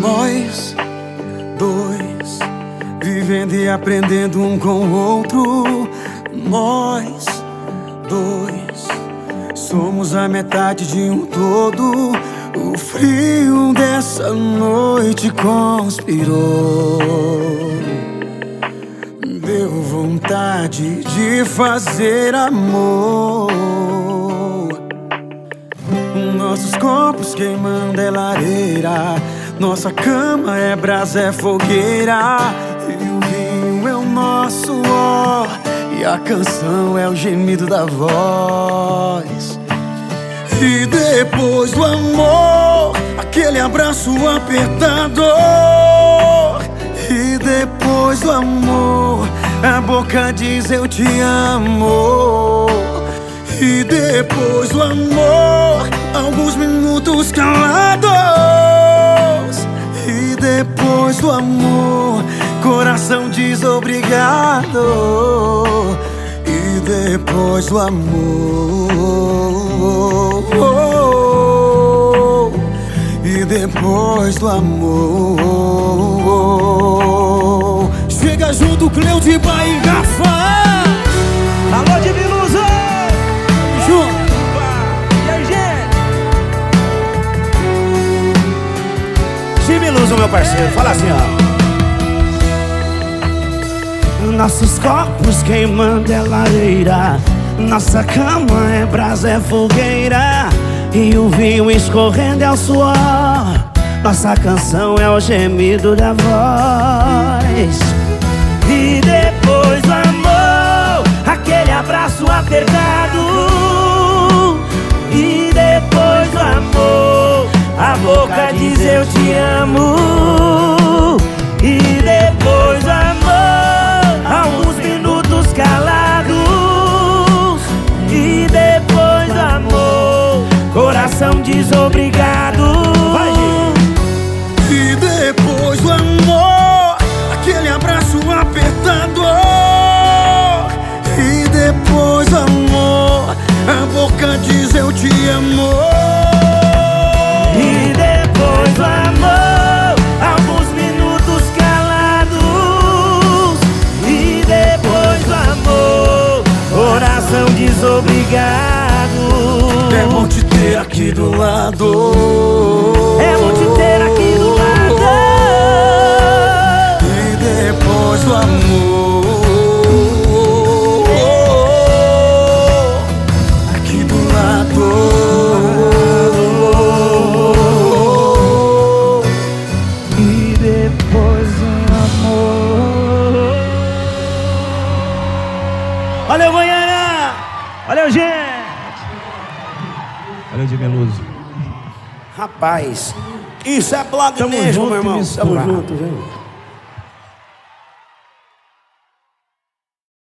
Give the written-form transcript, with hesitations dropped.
Nós dois, vivendo e aprendendo um com o outro. Nós dois, somos a metade de um todo. O frio dessa noite conspirou, deu vontade de fazer amor. Nossos corpos queimando é lareira, nossa cama é brasa, é fogueira. E o vinho é o nosso ó, e a canção é o gemido da voz. E depois do amor, aquele abraço apertado. E depois do amor, a boca diz eu te amo. E depois do amor, alguns minutos calados. E depois do amor, coração diz obrigado. E depois do amor, e depois do amor, chega junto, Cleude e Bahia Rafa. Alô, de Miluso! Junto. E aí, gente? De Miluso, meu parceiro, fala assim, ó. Nossos corpos queimando é lareira, nossa cama é brasa, é fogueira. E o vinho escorrendo é o suor, nossa canção é o gemido da voz. E depois do amor, aquele abraço apertado. E depois do amor, a boca diz eu te amo. E depois do amor, alguns minutos calados. E depois do amor, coração diz obrigado. E depois do amor, aquele abraço apertado. E depois do amor, a boca diz eu te amo. E depois do amor, alguns minutos calados. E depois do amor, coração diz obrigado. É bom te ter aqui do lado. É bom te ter aqui do lado. E depois do amor, aqui do lado. E depois do amor. Valeu, Goiânia! Valeu, gente! Valeu, de Meluso. Rapaz, isso é bloco Tamo mesmo, junto meu irmão. e Tamo misturado. junto, viu?